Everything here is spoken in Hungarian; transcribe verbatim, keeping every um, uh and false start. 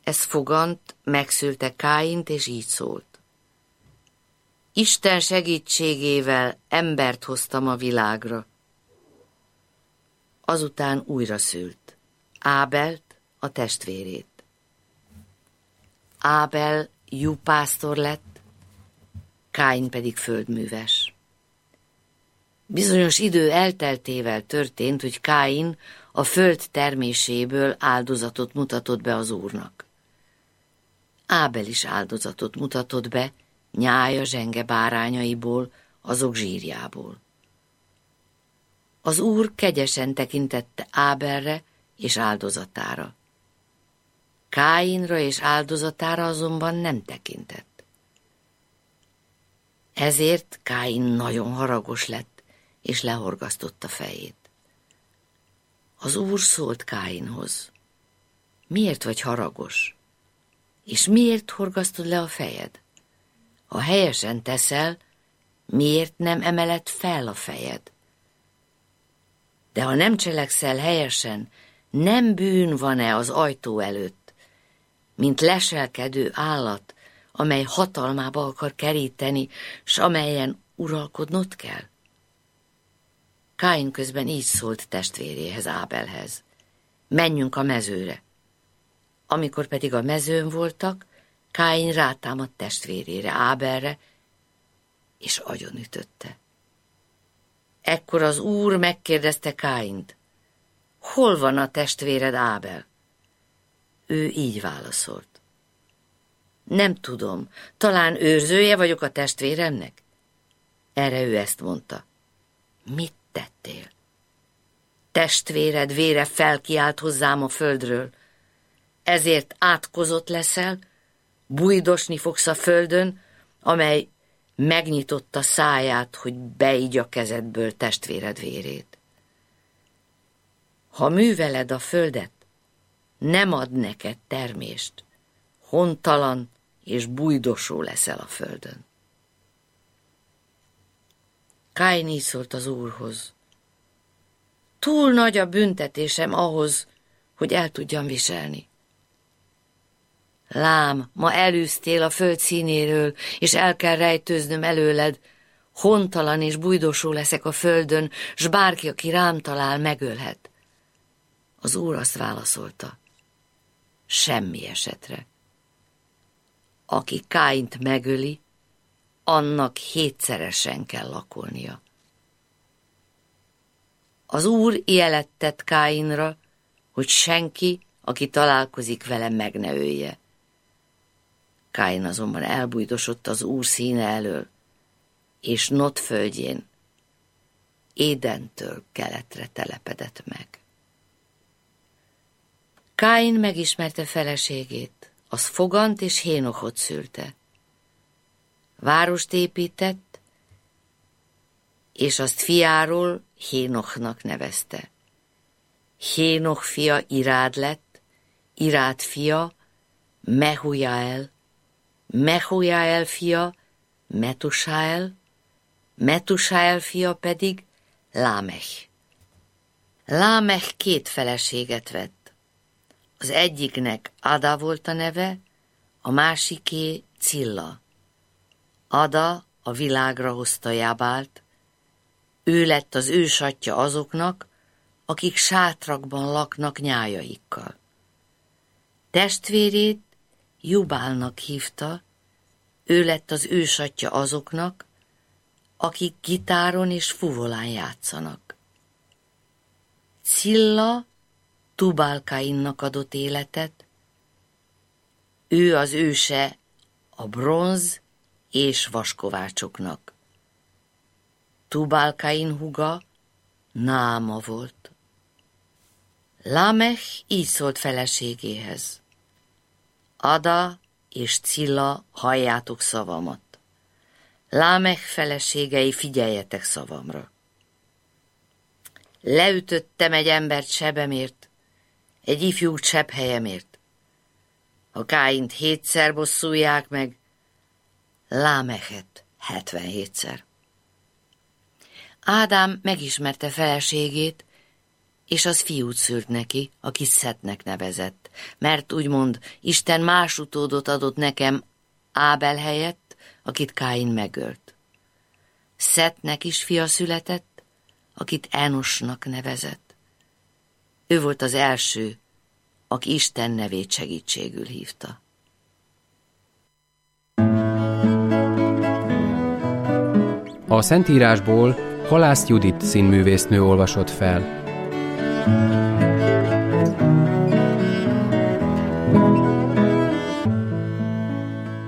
Ez fogant, megszülte Káint, és így szólt. Isten segítségével embert hoztam a világra. Azután újra szült Ábelt, a testvérét. Ábel juhásztor lett, Káin pedig földműves. Bizonyos idő elteltével történt, hogy Káin a föld terméséből áldozatot mutatott be az Úrnak. Ábel is áldozatot mutatott be nyája zsenge bárányaiból, azok zsírjából. Az Úr kegyesen tekintette Ábelre és áldozatára. Káinra és áldozatára azonban nem tekintett. Ezért Káin nagyon haragos lett, és lehorgasztotta fejét. Az Úr szólt Káinhoz. Miért vagy haragos? És miért horgasztod le a fejed? Ha helyesen teszel, miért nem emeled fel a fejed? De ha nem cselekszel helyesen, nem bűn van-e az ajtó előtt, mint leselkedő állat, amely hatalmába akar keríteni, s amelyen uralkodnod kell? Káin közben így szólt testvéréhez, Ábelhez. Menjünk a mezőre. Amikor pedig a mezőn voltak, Káin rátámadt testvérére, Ábelre, és agyonütötte. Ekkor az Úr megkérdezte Káint, hol van a testvéred Ábel? Ő így válaszolt. Nem tudom, talán őrzője vagyok a testvéremnek? Erre ő ezt mondta. Mit tettél? Testvéred vére felkiált hozzám a földről, ezért átkozott leszel, bújdosni fogsz a földön, amely megnyitotta száját, hogy beígy kezedből testvéred vérét. Ha műveled a földet, nem ad neked termést, hontalan és bújdosó leszel a földön. Káin így szólt az Úrhoz. Túl nagy a büntetésem ahhoz, hogy el tudjam viselni. Lám, ma elűztél a föld színéről, és el kell rejtőznöm előled, hontalan és bújdosó leszek a földön, s bárki, aki rám talál, megölhet. Az Úr azt válaszolta, semmi esetre. Aki Káint megöli, annak hétszeresen kell lakolnia. Az Úr jelet tett Káinra, hogy senki, aki találkozik vele, meg ne ölje. Káin azonban elbújdosott az Úr színe elől, és Nod földjén, Édentől keletre telepedett meg. Káin megismerte feleségét, az Fogant és Hénochot szülte. Várost épített, és azt fiáról Hénochnak nevezte. Hénoch fia Irád lett, Irád fia Mehujael, Mehujael fia Metusael, Metusael fia pedig Lámech. Lámech két feleséget vett. Az egyiknek Ada volt a neve, a másiké Cilla. Ada a világra hozta Jábált, ő lett az ősatja azoknak, akik sátrakban laknak nyájaikkal. Testvérét Jubálnak hívta, ő lett az ősatja azoknak, akik gitáron és fuvolán játszanak. Cilla Tubál-Kainnak adott életet, ő az őse a bronz és vaskovácsoknak. Tubál-Kain húga Náama volt. Lámech így szólt feleségéhez. Ada és Cilla, halljátok szavamat. Lámech feleségei, figyeljetek szavamra. Leütöttem egy embert sebemért, egy ifjú sebhelyemért. Ha Káint hétszer bosszulják meg, Lámechet hetvenhétszer. Ádám megismerte feleségét, és az fiút szült neki, akit Szetnek nevezett, mert úgymond Isten más utódot adott nekem Ábel helyett, akit Káin megölt. Szetnek is fia született, akit Enosnak nevezett. Ő volt az első, aki Isten nevét segítségül hívta. A Szentírásból Halász Judit színművésznő olvasott fel.